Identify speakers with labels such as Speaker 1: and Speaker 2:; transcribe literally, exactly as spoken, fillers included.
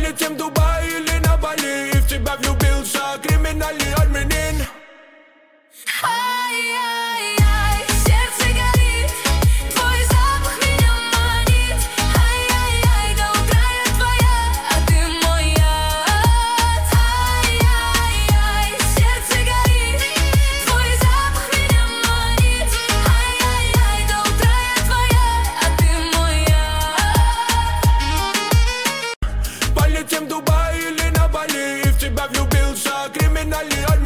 Speaker 1: Полетим в Дубай или на Бали, и в тебя влюбился криминальный армянин.
Speaker 2: Ай-яй-яй, сердце горит, твой запах меня манит. Ай-яй-яй, до утра я твоя, а ты моя. Ай-яй-яй, сердце горит, твой запах меня манит. Ай-яй-яй, до утра я твоя, а ты моя.
Speaker 1: Полетим в Дубай или на Бали, и в тебя влюбился криминальный армянин.